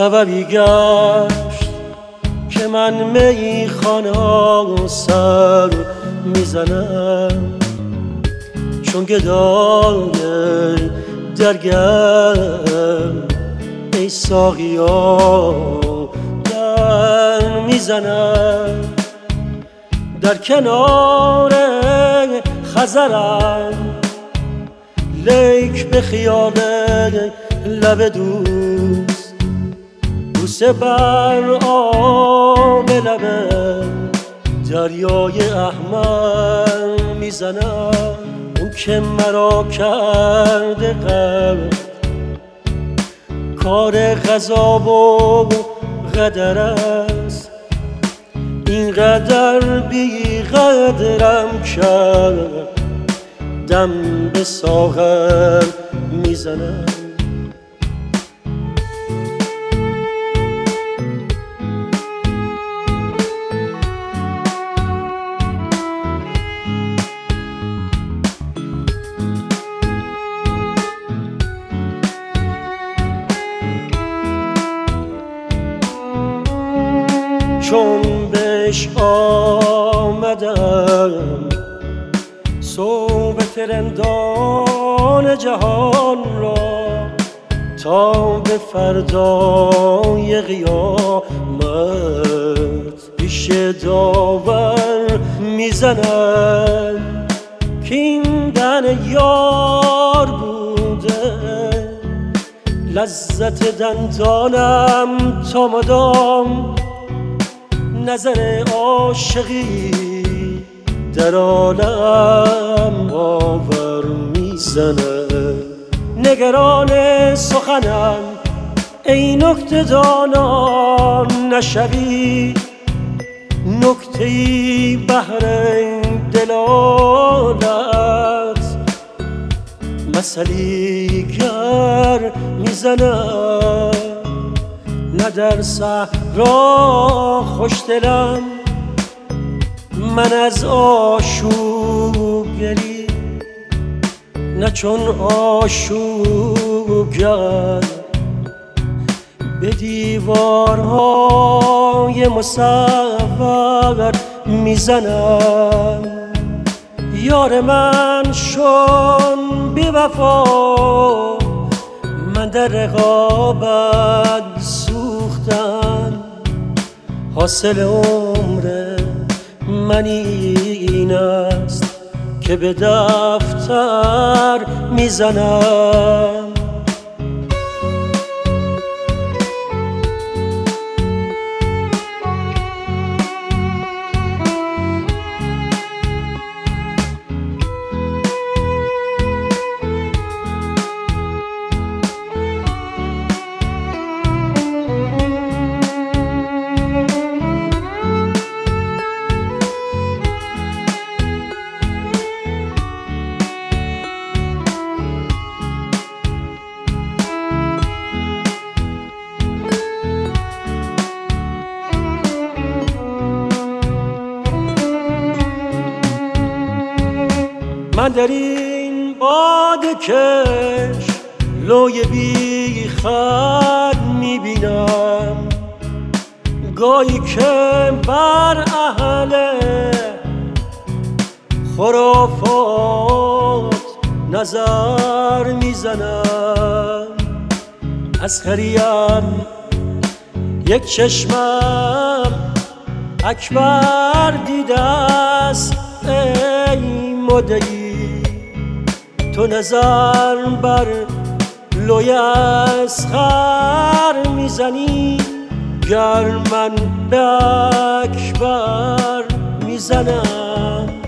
سببی گشت که من میخانه سر میزنم، چون گدای درگم ای ساقیا در میزنم. در کنار خزرم لیک به خیال لب دوست، بوسه بر آب لبه دریای احمر میزنم. اون که مرا کرده غرق کار قضا و قدر است، اینقدر بی قدرم کرد دم به ساغر میزنم. چون بهش آمدم صبح ترندان جهان را، تا به فردای قیامت پیش داور میزنم. که این دهن یار بوده لذت دندانم تا مدام، نظر عاشقی در عالم باور میزنه. نگران سخنم ای نکته دانا نشوی، نکته‌ای بهر دلالت مثلی گر میزنم. نه در صحرا خوشدلم من از آشوبگری، نه چون آشوبگر به دیوارهای مصور میزنم. یار من شون بی وفا من در رقابت سوختم، حاصل عمر من این است که به دفتر میزنم. من در این باده کش لوی بی خط میبینم، گاهی که بر اهل خرافات نظر میزنم. از خریم یک چشمم اکبر دیده است ای مدعی، تو نظر بر لوی اصغر میزنی گر من به اکبر میزنم.